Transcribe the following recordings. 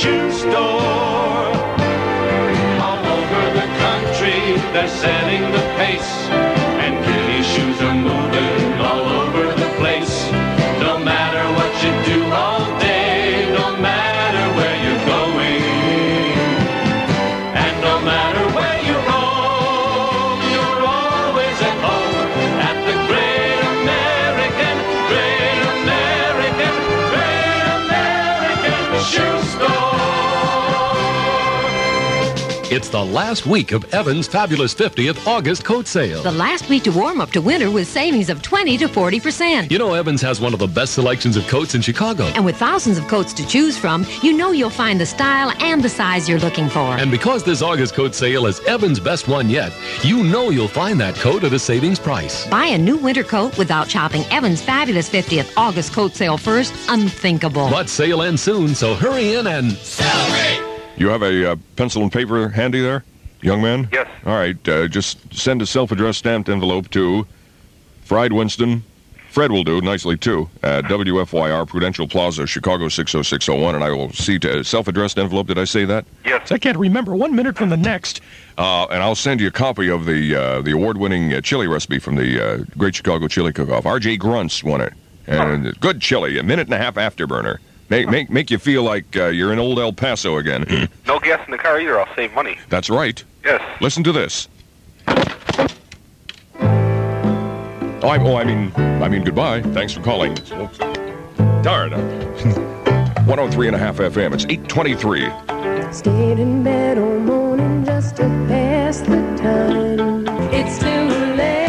shoe store. All over the country, they're setting the pace, and Gilly shoes are moving all over the place. No matter what you do all day, no matter where you're going, and no matter where you roam, you're always at home at the Great American Shoe Store. It's the last week of Evan's Fabulous 50th August coat sale. The last week to warm up to winter with savings of 20 to 40%. You know Evans has one of the best selections of coats in Chicago. And with thousands of coats to choose from, you know you'll find the style and the size you're looking for. And because this August coat sale is Evan's best one yet, you know you'll find that coat at a savings price. Buy a new winter coat without shopping Evan's Fabulous 50th August coat sale first. Unthinkable. But sale ends soon, so hurry in and celebrate! You have a pencil and paper handy there, young man? Yes. All right, just send a self-addressed stamped envelope to Fried Winston. Fred will do, nicely too, at WFYR Prudential Plaza, Chicago 60601, and I will see to self-addressed envelope. Did I say that? Yes. I can't remember 1 minute from the next. And I'll send you a copy of the award-winning chili recipe from the Great Chicago Chili Cook-Off. R.J. Gruntz won it. And good chili, a minute and a half afterburner. Make you feel like you're in old El Paso again. No gas in the car either. I'll save money. That's right. Yes. Listen to this. I mean goodbye. Thanks for calling. Darn. 103.5 FM. It's 8:23. Stayed in bed all morning just to pass the time. It's too late.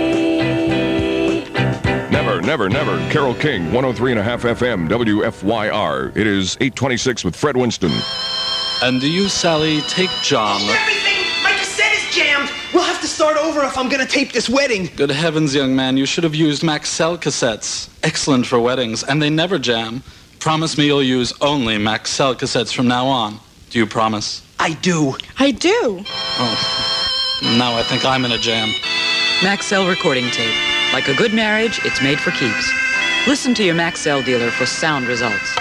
Never. Carole King, 103.5 FM, WFYR. It is 8:26 with Fred Winston. And do you, Sally, take John? Everything my cassette is jammed. We'll have to start over if I'm going to tape this wedding. Good heavens, young man, you should have used Maxell cassettes. Excellent for weddings, and they never jam. Promise me you'll use only Maxell cassettes from now on. Do you promise? I do. I do. Oh, now I think I'm in a jam. Maxell recording tape. Like a good marriage, it's made for keeps. Listen to your Maxell dealer for sound results.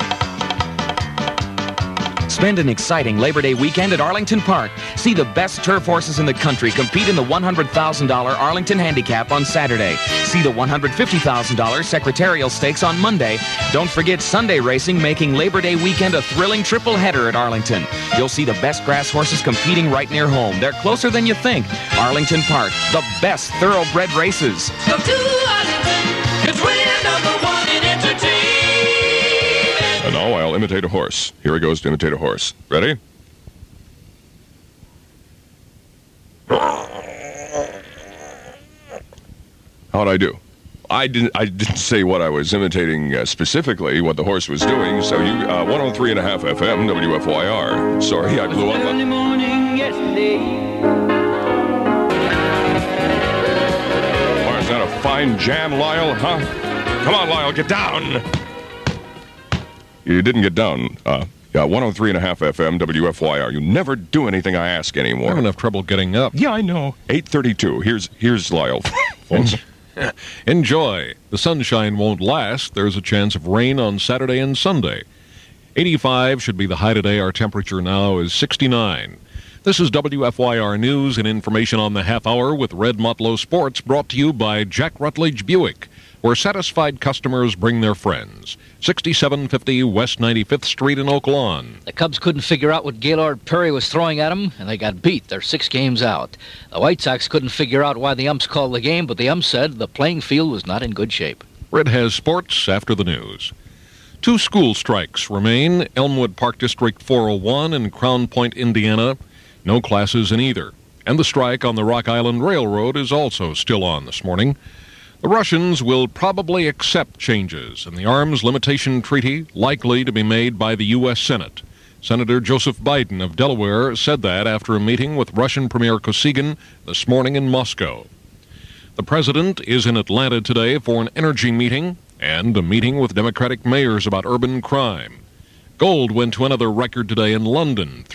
Spend an exciting Labor Day weekend at Arlington Park. See the best turf horses in the country compete in the $100,000 Arlington Handicap on Saturday. See the $150,000 Secretarial Stakes on Monday. Don't forget Sunday racing, making Labor Day weekend a thrilling triple header at Arlington. You'll see the best grass horses competing right near home. They're closer than you think. Arlington Park, the best thoroughbred races. Go to Arlington, 'cause we're number one in entertainment. And now I'll imitate a horse. Here he goes to imitate a horse. Ready? How'd I do? I didn't say what I was imitating specifically, what the horse was doing, so you, 103.5 FM, WFYR. Sorry, I blew up. Early morning yesterday. Oh, is that a fine jam, Lyle, huh? Come on, Lyle, get down! You didn't get down. 103.5 FM, WFYR. You never do anything I ask anymore. I have enough trouble getting up. Yeah, I know. 8:32. Here's Lyle. Enjoy. The sunshine won't last. There's a chance of rain on Saturday and Sunday. 85 should be the high today. Our temperature now is 69. This is WFYR News and information on the half hour with Red Motlow Sports, brought to you by Jack Rutledge Buick, where satisfied customers bring their friends. 6750 West 95th Street in Oak Lawn. The Cubs couldn't figure out what Gaylord Perry was throwing at them, and they got beat. They're 6 games out. The White Sox couldn't figure out why the umps called the game, but the umps said the playing field was not in good shape. Red has sports after the news. 2 school strikes remain. Elmwood Park District 401 and Crown Point, Indiana. No classes in either. And the strike on the Rock Island Railroad is also still on this morning. The Russians will probably accept changes in the Arms Limitation Treaty, likely to be made by the U.S. Senate. Senator Joseph Biden of Delaware said that after a meeting with Russian Premier Kosygin this morning in Moscow. The president is in Atlanta today for an energy meeting and a meeting with Democratic mayors about urban crime. Gold went to another record today in London,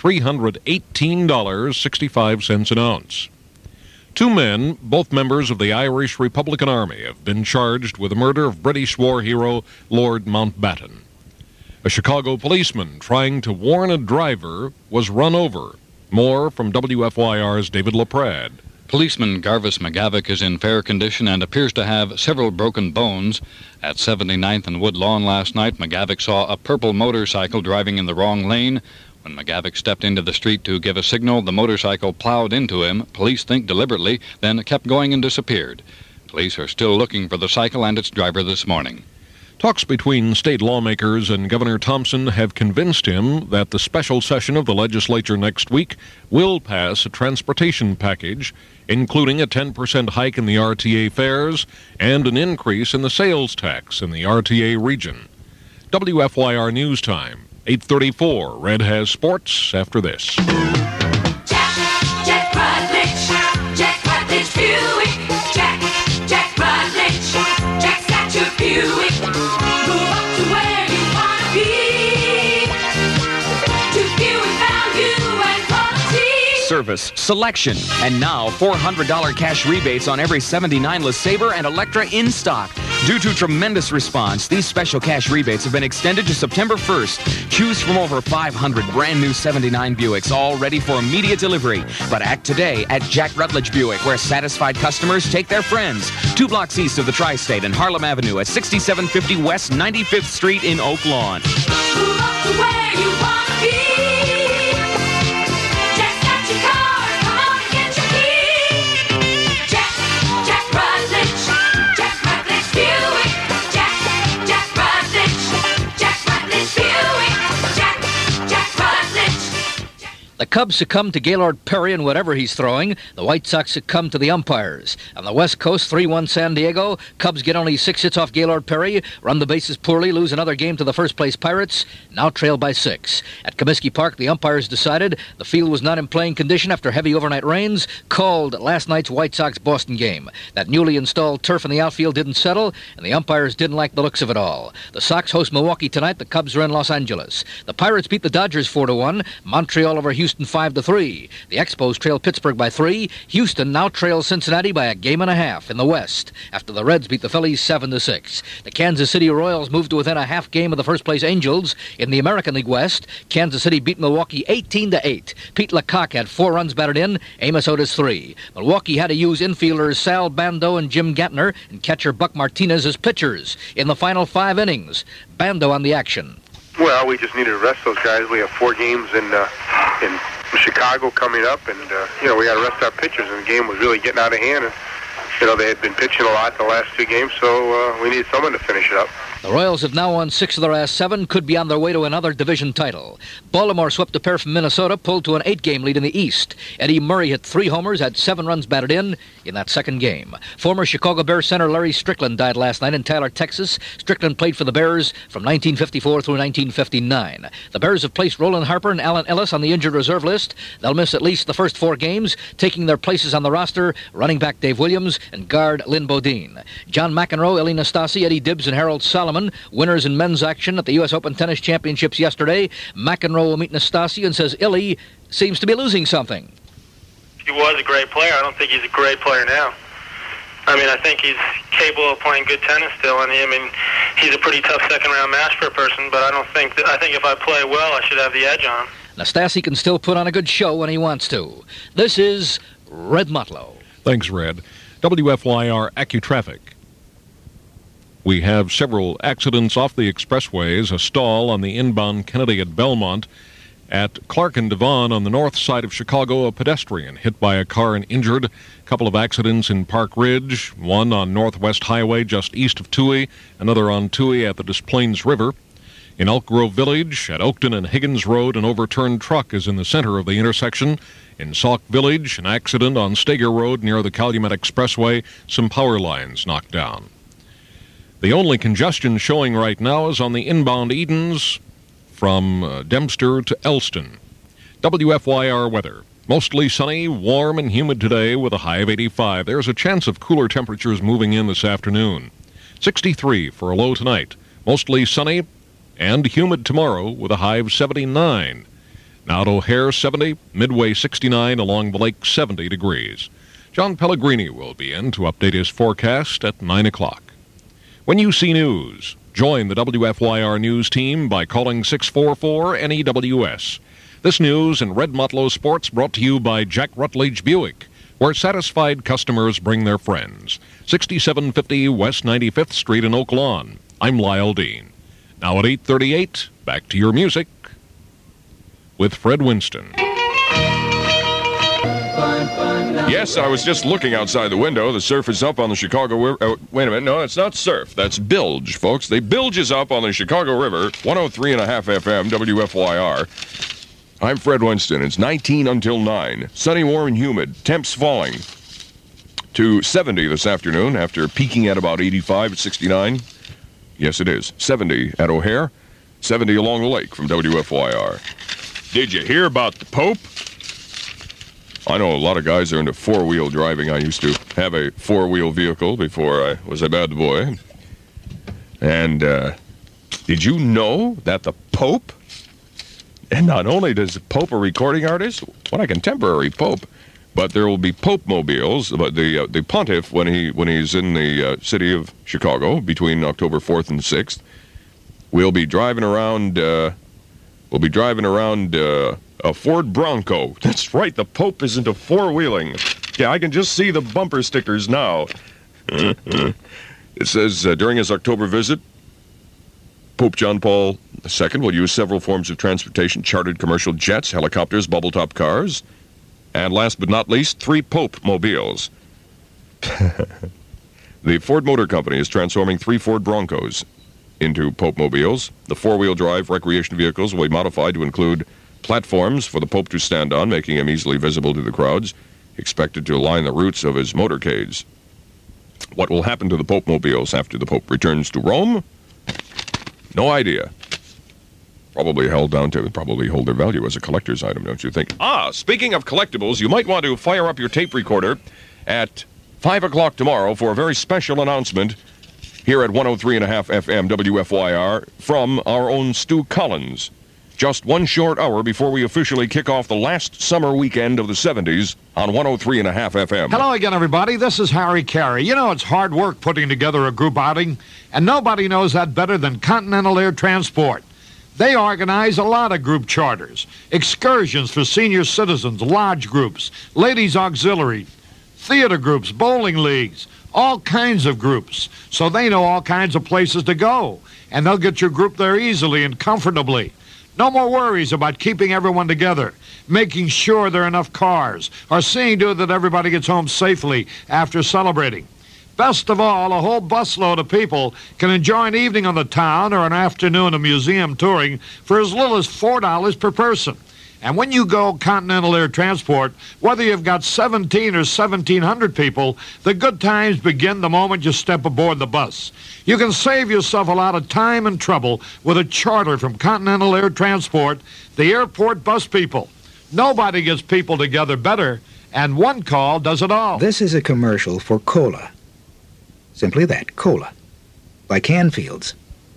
$318.65 an ounce. 2 men, both members of the Irish Republican Army, have been charged with the murder of British war hero Lord Mountbatten. A Chicago policeman trying to warn a driver was run over. More from WFYR's David LaPrade. Policeman Garvis McGavick is in fair condition and appears to have several broken bones. At 79th and Woodlawn last night, McGavick saw a purple motorcycle driving in the wrong lane. When McGavick stepped into the street to give a signal, the motorcycle plowed into him, police think deliberately, then kept going and disappeared. Police are still looking for the cycle and its driver this morning. Talks between state lawmakers and Governor Thompson have convinced him that the special session of the legislature next week will pass a transportation package, including a 10% hike in the RTA fares and an increase in the sales tax in the RTA region. WFYR News Time, 8:34. Red has sports after this. Jack Rutledge Buick. Jack Rutledge. Jack's got your Buick. Move up to where you want to be. To Buick value and quality. Service, selection, and now $400 cash rebates on every 79 LeSabre and Electra in stock. Due to tremendous response, these special cash rebates have been extended to September 1st. Choose from over 500 brand new 79 Buicks, all ready for immediate delivery. But act today at Jack Rutledge Buick, where satisfied customers take their friends. 2 blocks east of the Tri-State and Harlem Avenue at 6750 West 95th Street in Oak Lawn. Move up to where you want to be. Jack's got your car. Come on and get your key. Jack Rutledge. Jack Rutledge Buick. Jack Rutledge. Jack Rutledge Buick. Jack Rutledge. The Cubs succumb to Gaylord Perry in whatever he's throwing. The White Sox succumb to the umpires. On the West Coast, 3-1 San Diego. Cubs get only 6 hits off Gaylord Perry, run the bases poorly, lose another game to the first-place Pirates, now trail by 6. At Comiskey Park, the umpires decided the field was not in playing condition after heavy overnight rains, called last night's White Sox-Boston game. That newly installed turf in the outfield didn't settle, and the umpires didn't like the looks of it all. The Sox host Milwaukee tonight. The Cubs are in Los Angeles. The Pirates beat the Dodgers 4-1. Montreal over Houston 5-3. The Expos trail Pittsburgh by 3. Houston now trails Cincinnati by a game and a half in the West after the Reds beat the Phillies 7-6. The Kansas City Royals moved to within a half game of the first-place Angels. In the American League West, Kansas City beat Milwaukee 18-8. Pete LaCock had 4 runs batted in, Amos Otis 3. Milwaukee had to use infielders Sal Bando and Jim Gantner and catcher Buck Martinez as pitchers in the final 5 innings. Bando on the action. Well, we just needed to rest those guys. We have 4 games in Chicago coming up, and we got to rest our pitchers. And the game was really getting out of hand. And they had been pitching a lot the last 2 games, so we needed someone to finish it up. The Royals have now won 6 of their last 7, could be on their way to another division title. Baltimore swept a pair from Minnesota, pulled to an 8-game lead in the East. Eddie Murray hit 3 homers, had 7 runs batted in that second game. Former Chicago Bears center Larry Strickland died last night in Tyler, Texas. Strickland played for the Bears from 1954 through 1959. The Bears have placed Roland Harper and Alan Ellis on the injured reserve list. They'll miss at least the first 4 games, taking their places on the roster running back Dave Williams and guard Lynn Bodine. John McEnroe, Elie Nastase, Eddie Dibbs, and Harold Solomon, winners in men's action at the U.S. Open Tennis Championships yesterday. McEnroe will meet Nastase and says Elie seems to be losing something. He was a great player. I don't think he's a great player now. I think he's capable of playing good tennis still, and he's a pretty tough second-round match for a person, but I think if I play well, I should have the edge on him. Nastase can still put on a good show when he wants to. This is Red Mutlow. Thanks, Red. WFYR AccuTraffic. We have several accidents off the expressways, a stall on the inbound Kennedy at Belmont. At Clark and Devon on the north side of Chicago, a pedestrian hit by a car and injured. A couple of accidents in Park Ridge, one on Northwest Highway just east of Toohey, another on Toohey at the Des Plaines River. In Elk Grove Village, at Oakton and Higgins Road, an overturned truck is in the center of the intersection. In Sauk Village, an accident on Stager Road near the Calumet Expressway, some power lines knocked down. The only congestion showing right now is on the inbound Edens from Dempster to Elston. WFYR weather. Mostly sunny, warm, and humid today with a high of 85. There's a chance of cooler temperatures moving in this afternoon. 63 for a low tonight. Mostly sunny and humid tomorrow with a high of 79. Now at O'Hare, 70, Midway 69, along the lake 70 degrees. John Pellegrini will be in to update his forecast at 9 o'clock. When you see news, Join the WFYR News team by calling 644-NEWS. This news in Red Motlow Sports brought to you by Jack Rutledge Buick, where satisfied customers bring their friends. 6750 West 95th Street in Oak Lawn. I'm Lyle Dean. Now at 8:38, back to your music with Fred Winston. Yes, I was just looking outside the window. The surf is up on the Chicago River. Wait a minute. No, it's not surf. That's bilge, folks. The bilge is up on the Chicago River, 103.5 FM, WFYR. I'm Fred Winston. It's 19 until 9. Sunny, warm, and humid. Temps falling to 70 this afternoon after peaking at about 85 at 69. Yes, it is. 70 at O'Hare, 70 along the lake from WFYR. Did you hear about the Pope? I know a lot of guys are into four-wheel driving. I used to have a four-wheel vehicle before I was a bad boy. And did you know that the Pope, and not only does the Pope a recording artist, what a contemporary Pope, but there will be Pope-mobiles. But the Pontiff, when he's in the city of Chicago between October 4th and 6th, we'll be driving around. A Ford Bronco. That's right, the Pope is into four-wheeling. Yeah, I can just see the bumper stickers now. It says, during his October visit, Pope John Paul II will use several forms of transportation, chartered commercial jets, helicopters, bubble-top cars, and last but not least, 3 Pope-mobiles. The Ford Motor Company is transforming 3 Ford Broncos into Pope-mobiles. The four-wheel drive recreation vehicles will be modified to include platforms for the Pope to stand on, making him easily visible to the crowds, expected to line the routes of his motorcades. What will happen to the Pope-mobiles after the Pope returns to Rome? No idea. Probably hold their value as a collector's item, don't you think? Speaking of collectibles, you might want to fire up your tape recorder at 5 o'clock tomorrow for a very special announcement here at 103.5 FM WFYR from our own Stu Collins. Just one short hour before we officially kick off the last summer weekend of the 70s on 103.5 FM. Hello again, everybody. This is Harry Carey. You know, it's hard work putting together a group outing, and nobody knows that better than Continental Air Transport. They organize a lot of group charters, excursions for senior citizens, lodge groups, ladies' auxiliary, theater groups, bowling leagues, all kinds of groups. So they know all kinds of places to go, and they'll get your group there easily and comfortably. No more worries about keeping everyone together, making sure there are enough cars, or seeing to it that everybody gets home safely after celebrating. Best of all, a whole busload of people can enjoy an evening on the town or an afternoon of museum touring for as little as $4 per person. And when you go Continental Air Transport, whether you've got 17 or 1,700 people, the good times begin the moment you step aboard the bus. You can save yourself a lot of time and trouble with a charter from Continental Air Transport, the airport bus people. Nobody gets people together better, and one call does it all. This is a commercial for Cola. Simply that, Cola, by Canfields.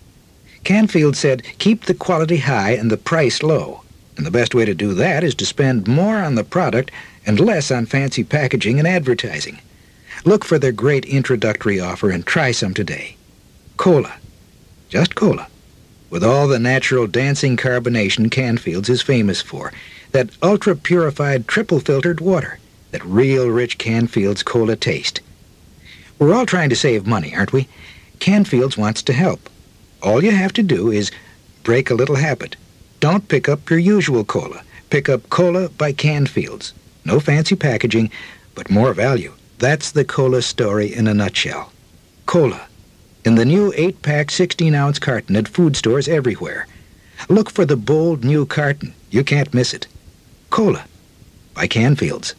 Canfield said, keep the quality high and the price low. And the best way to do that is to spend more on the product and less on fancy packaging and advertising. Look for their great introductory offer and try some today. Cola. Just cola. With all the natural dancing carbonation Canfields is famous for. That ultra-purified triple-filtered water. That real rich Canfields cola taste. We're all trying to save money, aren't we? Canfields wants to help. All you have to do is break a little habit. Don't pick up your usual cola. Pick up Cola by Canfields. No fancy packaging, but more value. That's the cola story in a nutshell. Cola. In the new 8-pack 16-ounce carton at food stores everywhere. Look for the bold new carton. You can't miss it. Cola by Canfields.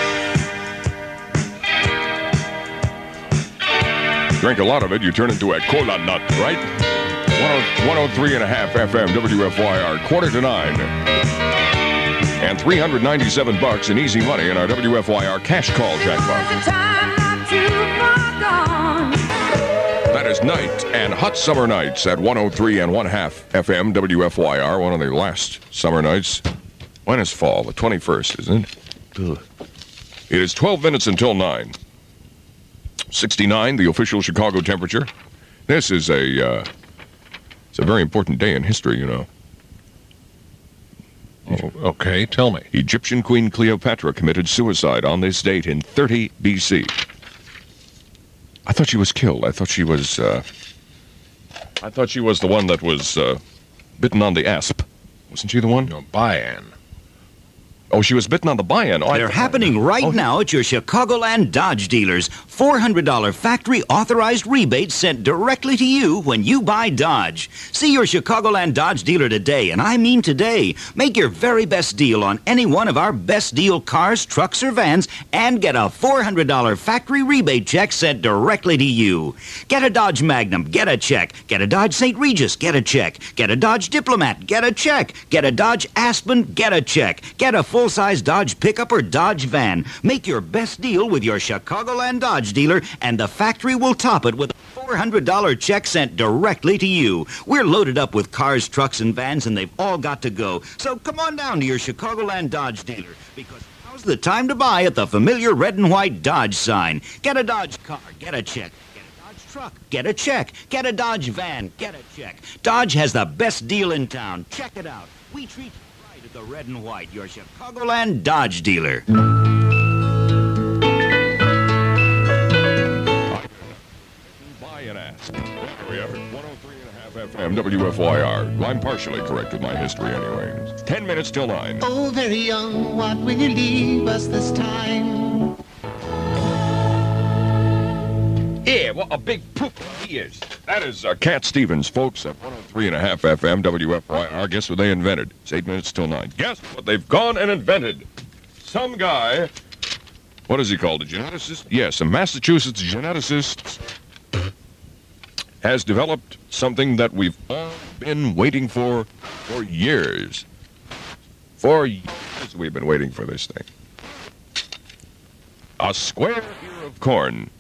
Drink a lot of it, you turn into a cola nut, right? 103.5 FM WFYR, 8:45. And $397 in easy money in our WFYR cash call jackpot. That is night and hot summer nights at 103.5 FM WFYR, one of the last summer nights. When is fall? The 21st, isn't it? Ugh. It is 12 minutes until 9. 69, the official Chicago temperature. This is a It's a very important day in history, you know. Oh, okay, tell me. Egyptian Queen Cleopatra committed suicide on this date in 30 BC. I thought she was killed. I thought she was the one that was bitten on the asp. Wasn't she the one? No, Bayan. Oh, she was bitten on the buy-in. They're happening right now at your Chicagoland Dodge dealers. $400 factory authorized rebates sent directly to you when you buy Dodge. See your Chicagoland Dodge dealer today, and I mean today. Make your very best deal on any one of our best deal cars, trucks, or vans, and get a $400 factory rebate check sent directly to you. Get a Dodge Magnum, get a check. Get a Dodge St. Regis, get a check. Get a Dodge Diplomat, get a check. Get a Dodge Aspen, get a check. Get a full-size Dodge pickup or Dodge van. Make your best deal with your Chicagoland Dodge dealer, and the factory will top it with a $400 check sent directly to you. We're loaded up with cars, trucks, and vans, and they've all got to go. So come on down to your Chicagoland Dodge dealer, because now's the time to buy at the familiar red and white Dodge sign. Get a Dodge car, get a check. Get a Dodge truck, get a check. Get a Dodge van, get a check. Dodge has the best deal in town. Check it out. We treat you right at the red and white, your Chicagoland Dodge dealer. Effort, 103.5 FM, WFYR. I'm partially correct with my history anyway. 10 minutes till 9. Oh, very young, what will you leave us this time? Yeah, what a big poop he is. That is Cat Stevens, folks, at 103.5 FM, WFYR. Guess what they invented? It's 8 minutes till 9. Guess what they've gone and invented? Some guy, what is he called, a geneticist? Yes, a Massachusetts geneticist has developed something that we've all been waiting for years. For years we've been waiting for this thing. A square ear of corn.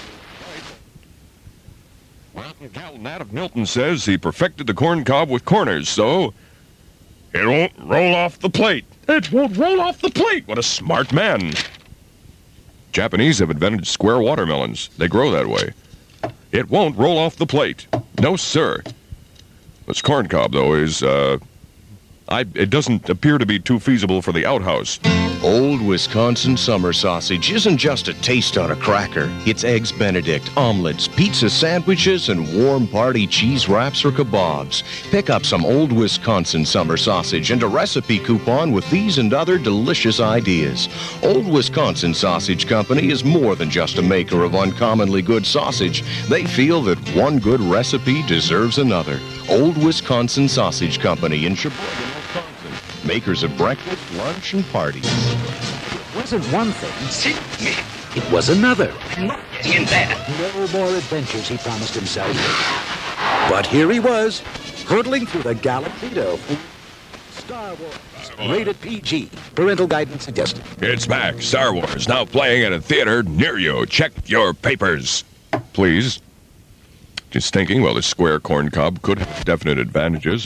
Well, Gal Nat of Milton says he perfected the corn cob with corners, so it won't roll off the plate. It won't roll off the plate. What a smart man. Japanese have invented square watermelons. They grow that way. It won't roll off the plate. No, sir. This corn cob, though, is, it doesn't appear to be too feasible for the outhouse. Old Wisconsin summer sausage isn't just a taste on a cracker. It's Eggs Benedict, omelets, pizza sandwiches, and warm party cheese wraps or kebabs. Pick up some Old Wisconsin summer sausage and a recipe coupon with these and other delicious ideas. Old Wisconsin Sausage Company is more than just a maker of uncommonly good sausage. They feel that one good recipe deserves another. Old Wisconsin Sausage Company in Sheboygan, Wisconsin. Makers of breakfast, lunch, and parties. It wasn't one thing. It was another. In that. No more adventures, he promised himself. But here he was, hurtling through the galaxy to Star Wars. Rated PG. Parental guidance suggested. It's back. Star Wars now playing at a theater near you. Check your papers, please. Just thinking, well, this square corn cob could have definite advantages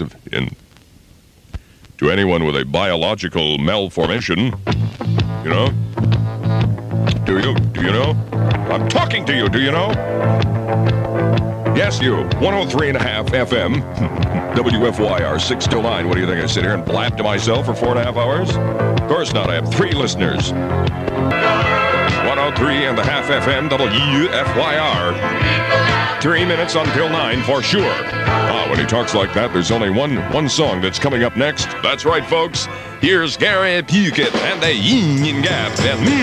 to anyone with a biological malformation. You know? Do you? Do you know? I'm talking to you, do you know? Yes, you. 103.5 FM, WFYR, 6 till 9. What do you think? I sit here and blab to myself for 4.5 hours? Of course not. I have 3 listeners. 103.5 FM, WFYR. 3 minutes until 9 for sure. When he talks like that, there's only one song that's coming up next. That's right, folks. Here's Gary Puckett and the Union Gap.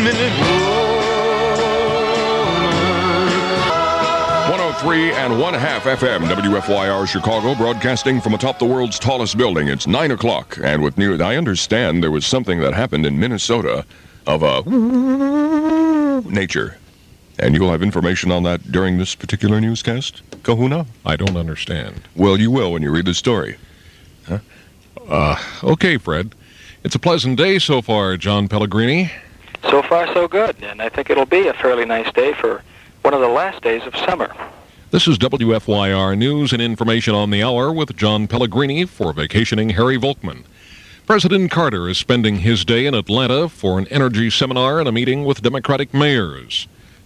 103.5 FM, WFYR Chicago, broadcasting from atop the world's tallest building. It's 9 o'clock, and with news, I understand there was something that happened in Minnesota of a nature. And you'll have information on that during this particular newscast, Kahuna? I don't understand. Well, you will when you read the story. Huh? Okay, Fred. It's a pleasant day so far, John Pellegrini. So far, so good, and I think it'll be a fairly nice day for one of the last days of summer. This is WFYR News and Information on the Hour with John Pellegrini for vacationing Harry Volkman. President Carter is spending his day in Atlanta for an energy seminar and a meeting with Democratic mayors.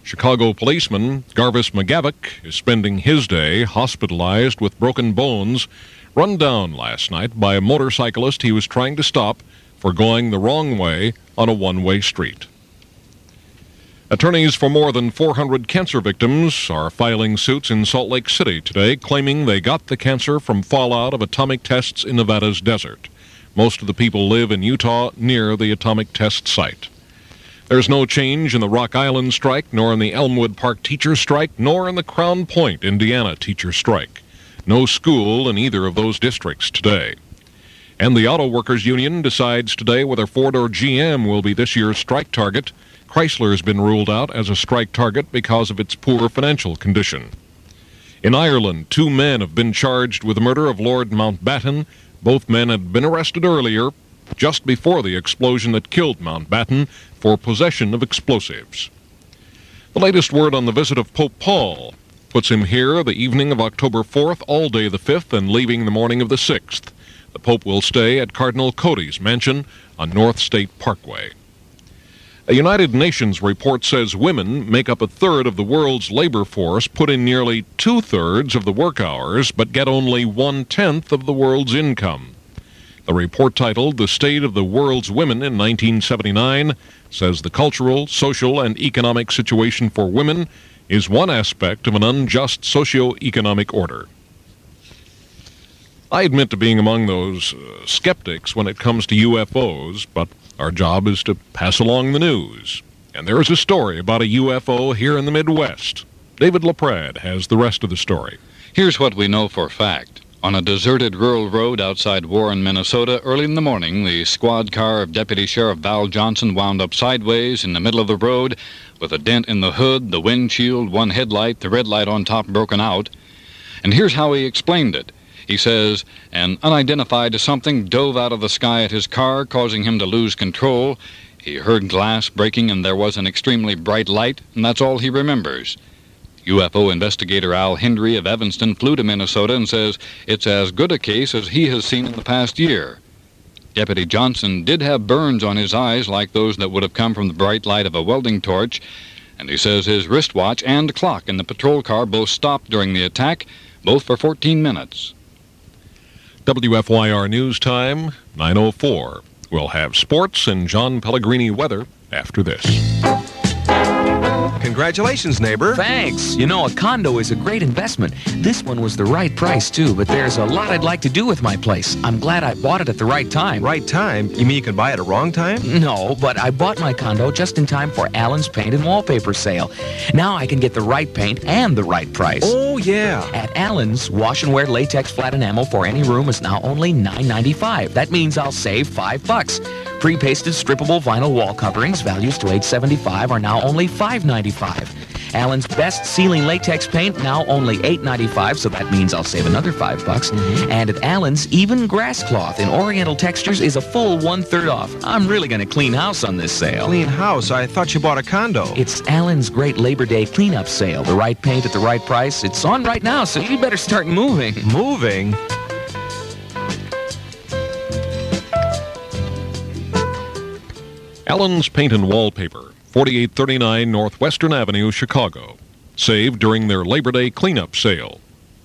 Chicago policeman Garvis McGavick is spending his day hospitalized with broken bones, run down last night by a motorcyclist he was trying to stop for going the wrong way on a one-way street. Attorneys for more than 400 cancer victims are filing suits in Salt Lake City today, claiming they got the cancer from fallout of atomic tests in Nevada's desert. Most of the people live in Utah near the atomic test site. There's no change in the Rock Island strike, nor in the Elmwood Park teacher strike, nor in the Crown Point, Indiana teacher strike. No school in either of those districts today. And the Auto Workers Union decides today whether Ford or GM will be this year's strike target. Chrysler has been ruled out as a strike target because of its poor financial condition. In Ireland, 2 men have been charged with the murder of Lord Mountbatten. Both men had been arrested earlier, just before the explosion that killed Mountbatten, for possession of explosives. The latest word on the visit of Pope Paul puts him here the evening of October 4th, all day the 5th, and leaving the morning of the 6th. The Pope will stay at Cardinal Cody's mansion on North State Parkway. A United Nations report says women make up 1/3 of the world's labor force, put in nearly 2/3 of the work hours, but get only 1/10 of the world's income. The report, titled The State of the World's Women in 1979, says the cultural, social, and economic situation for women is one aspect of an unjust socio-economic order. I admit to being among those skeptics when it comes to UFOs, but our job is to pass along the news. And there is a story about a UFO here in the Midwest. David LaPrade has the rest of the story. Here's what we know for a fact. On a deserted rural road outside Warren, Minnesota, early in the morning, the squad car of Deputy Sheriff Val Johnson wound up sideways in the middle of the road with a dent in the hood, the windshield, one headlight, the red light on top broken out. And here's how he explained it. He says an unidentified something dove out of the sky at his car, causing him to lose control. He heard glass breaking and there was an extremely bright light, and that's all he remembers. UFO investigator Al Hendry of Evanston flew to Minnesota and says it's as good a case as he has seen in the past year. Deputy Johnson did have burns on his eyes like those that would have come from the bright light of a welding torch, and he says his wristwatch and clock in the patrol car both stopped during the attack, both for 14 minutes. WFYR News Time, 9:04. We'll have sports and John Pellegrini weather after this. Congratulations, neighbor. Thanks. You know, a condo is a great investment. This one was the right price, too, but there's a lot I'd like to do with my place. I'm glad I bought it at the right time. Right time? You mean you can buy it at a wrong time? No, but I bought my condo just in time for Allen's paint and wallpaper sale. Now I can get the right paint and the right price. Oh, yeah. At Allen's, wash and wear latex flat enamel for any room is now only $9.95. That means I'll save $5. Pre-pasted strippable vinyl wall coverings, values to $8.75, are now only $5.95. Allen's best ceiling latex paint, now only $8.95, so that means I'll save another $5. And at Allen's, even grass cloth in oriental textures is a full 1/3 off. I'm really going to clean house on this sale. Clean house? I thought you bought a condo. It's Allen's great Labor Day cleanup sale. The right paint at the right price. It's on right now, so you better start moving. Moving? Allen's Paint and Wallpaper, 4839 Northwestern Avenue, Chicago. Saved during their Labor Day cleanup sale.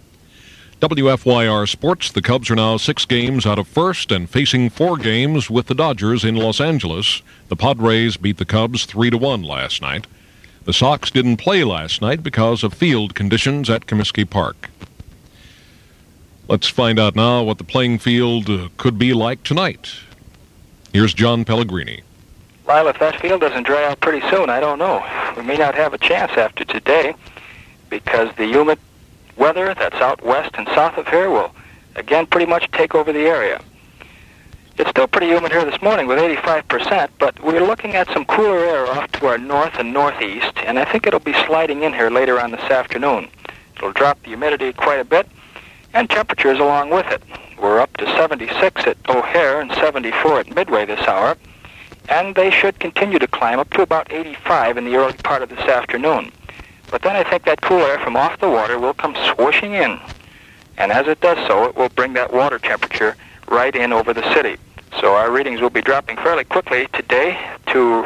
WFYR Sports, the Cubs are now 6 games out of first and facing 4 games with the Dodgers in Los Angeles. The Padres beat the Cubs 3-1 last night. The Sox didn't play last night because of field conditions at Comiskey Park. Let's find out now what the playing field could be like tonight. Here's John Pellegrini. Well, if that field doesn't dry out pretty soon, I don't know. We may not have a chance after today because the humid weather that's out west and south of here will, again, pretty much take over the area. It's still pretty humid here this morning with 85%, but we're looking at some cooler air off to our north and northeast, and I think it'll be sliding in here later on this afternoon. It'll drop the humidity quite a bit, and temperatures along with it. We're up to 76 at O'Hare and 74 at Midway this hour, and they should continue to climb up to about 85 in the early part of this afternoon. But then I think that cool air from off the water will come swooshing in, and as it does so, it will bring that water temperature right in over the city. So our readings will be dropping fairly quickly today to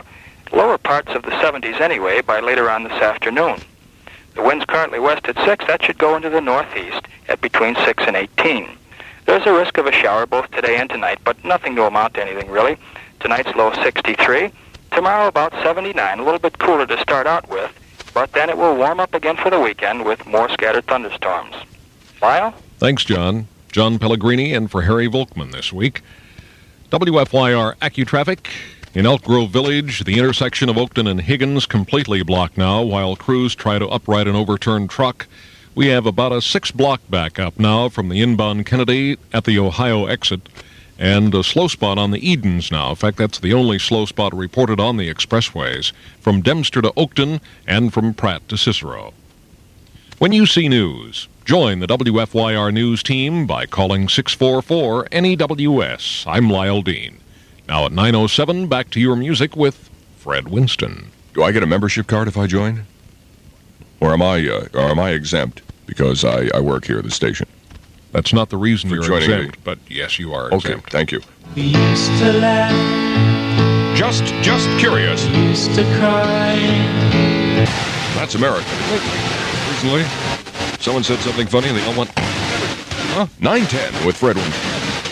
lower parts of the 70s anyway by later on this afternoon. The wind's currently west at 6. That should go into the northeast at between 6 and 18. There's a risk of a shower both today and tonight, but nothing to amount to anything really. Tonight's low 63. Tomorrow about 79, a little bit cooler to start out with, but then it will warm up again for the weekend with more scattered thunderstorms. Lyle? Thanks, John. John Pellegrini and for Harry Volkman this week. WFYR AccuTraffic. In Elk Grove Village, the intersection of Oakton and Higgins completely blocked now while crews try to upright an overturned truck. We have about a 6-block backup now from the inbound Kennedy at the Ohio exit and a slow spot on the Edens now. In fact, that's the only slow spot reported on the expressways from Dempster to Oakton and from Pratt to Cicero. When you see news, join the WFYR News team by calling 644-NEWS. I'm Lyle Dean. Now at 9:07, back to your music with Fred Winston. Do I get a membership card if I join? Or am I exempt because I work here at the station? That's not the reason you're joining exempt, me. but yes, you are Okay, exempt. thank you. We used to laugh, Just curious. used to cry. That's America. Recently, someone said something funny and they all went, huh? 9:10 with Fred Winston.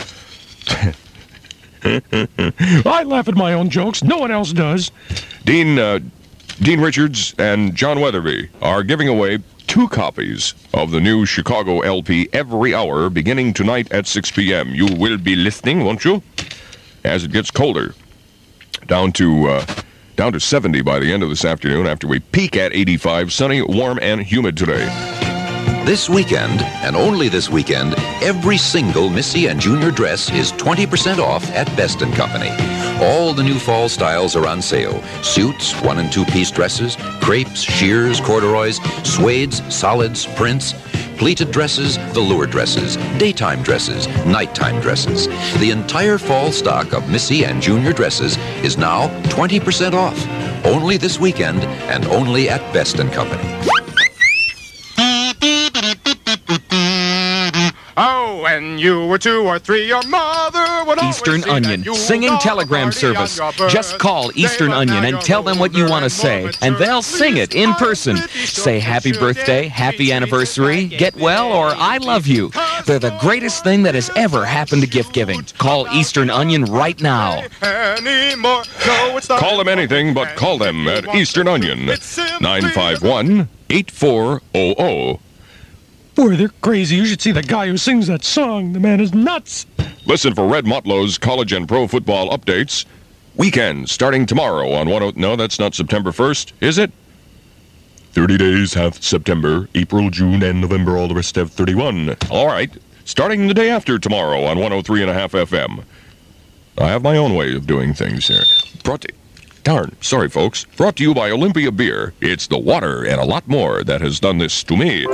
I laugh at my own jokes. No one else does. Dean Richards and John Weatherby are giving away 2 copies of the new Chicago LP every hour beginning tonight at 6 p.m. You will be listening, won't you? As it gets colder. Down to 70 by the end of this afternoon after we peak at 85, sunny, warm, and humid today. This weekend, and only this weekend, every single Missy and Junior dress is 20% off at Best & Company. All the new fall styles are on sale. Suits, 1- and 2-piece dresses, crepes, sheers, corduroys, suedes, solids, prints, pleated dresses, velour dresses, daytime dresses, nighttime dresses. The entire fall stock of Missy and Junior dresses is now 20% off. Only this weekend, and only at Best & Company. Oh, when you were 2 or 3, your mother would always Eastern say Onion, that you singing were telegram party on service. your Just call Eastern Onion and tell them what you want to say, and they'll sing it in person. Say happy birthday, happy anniversary, get well, or I love you. They're the greatest thing that has ever happened to gift giving. Call Eastern Onion right now. anymore. No, it's not Call them anything, but call them at Eastern Onion. 951-8400. Boy, they're crazy. You should see the guy who sings that song. The man is nuts. Listen for Red Motlow's college and pro football updates. Weekend starting tomorrow on 10... No, that's not September 1st, is it? 30 days have September, April, June, and November. All the rest have 31. All right. Starting the day after tomorrow on 103.5 FM. I have my own way of doing things here. Darn, sorry folks. Brought to you by Olympia Beer. It's the water and a lot more that has done this to me.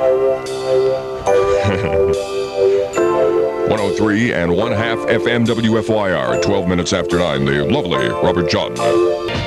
103.5 FM WFYR, 12 minutes after 9, the lovely Robert John. Thank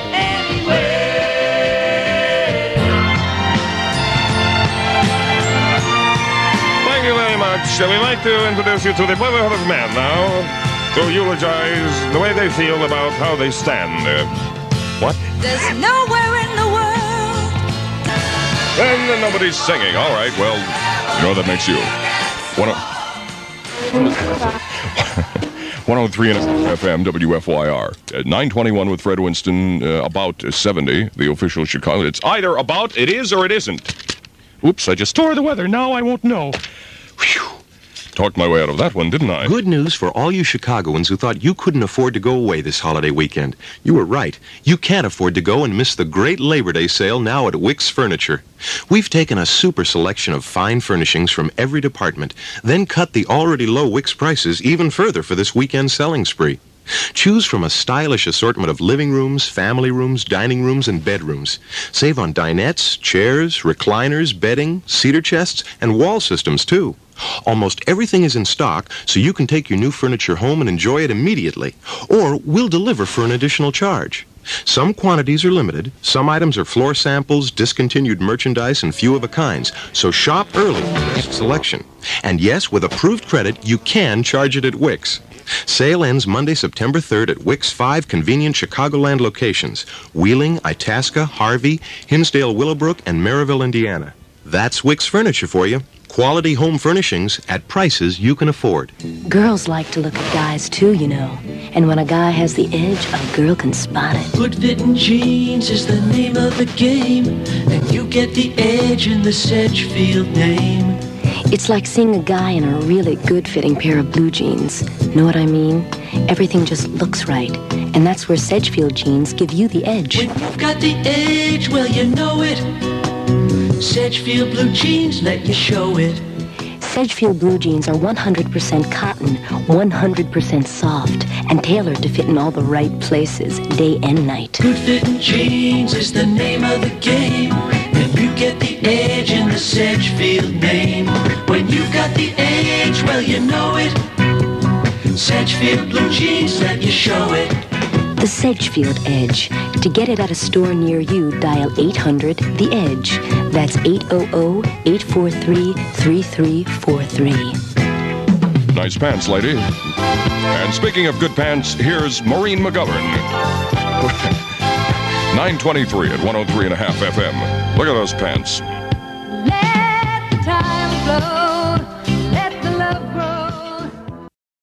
you very much. We'd like to introduce you to the Brotherhood of Man now, to eulogize the way they feel about how they stand. What? There's nowhere in the world. And nobody's singing. All right, well, you know what that makes you. 103 FM WFYR at 9:21 with Fred Winston, about 70, the official Chicago. It's either about, it is, or it isn't. Oops, I just Tore the weather. Now I won't know. talked my way out of that one, didn't I? Good news for all you Chicagoans who thought you couldn't afford to go away this holiday weekend. You were right. You can't afford to go and miss the great Labor Day sale now at Wicks Furniture. We've taken a super selection of fine furnishings from every department, then cut the already low Wicks prices even further for this weekend selling spree. Choose from a stylish assortment of living rooms, family rooms, dining rooms, and bedrooms. Save on dinettes, chairs, recliners, bedding, cedar chests, and wall systems, too. Almost everything is in stock, so you can take your new furniture home and enjoy it immediately. Or we'll deliver for an additional charge. Some quantities are limited. Some items are floor samples, discontinued merchandise, and few of a kinds. So shop early for the best selection. And yes, with approved credit, you can charge it at Wicks. Sale ends Monday, September 3rd at Wick's 5 convenient Chicagoland locations: Wheeling, Itasca, Harvey, Hinsdale, Willowbrook, and Maryville, Indiana. That's Wick's Furniture for you. Quality home furnishings at prices you can afford. Girls like to look at guys too, you know. And when a guy has the edge, a girl can spot it. Good fitting jeans is the name of the game, and you get the edge in the Sedgefield name. It's like seeing a guy in a really good-fitting pair of blue jeans. Know what I mean? Everything just looks right. And that's where Sedgefield jeans give you the edge. When you've got the edge, well, you know it. Sedgefield blue jeans let you show it. Sedgefield blue jeans are 100% cotton, 100% soft, and tailored to fit in all the right places, day and night. Good fitting jeans is the name of the game, and you get the edge in the Sedgefield name. When you've got the edge, well, you know it. Sedgefield blue jeans let you show it. The Sedgefield Edge. To get it at a store near you, dial 800-THE-EDGE. That's 800-843-3343. Nice pants, lady. And speaking of good pants, here's Maureen McGovern. 923 at 103.5 FM. Look at those pants.